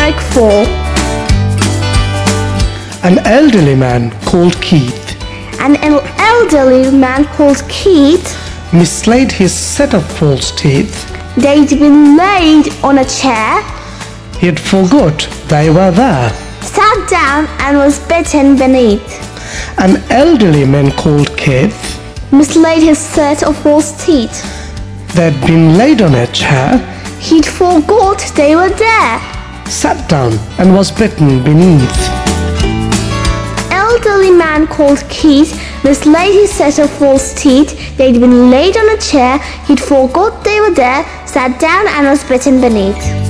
Numeric 4. An elderly man called Keith An elderly man called Keith, mislaid his set of false teeth. they'd been laid on a chair, He had forgot they were there. sat down and was bitten beneath. An elderly man called Keith, Mislaid his set of false teeth. they'd been laid on a chair, He'd forgot they were there. sat down and was bitten beneath. Elderly man called Keith mislaid his set of false teeth. They'd been laid on a chair. He'd forgot they were there, sat down and was bitten beneath.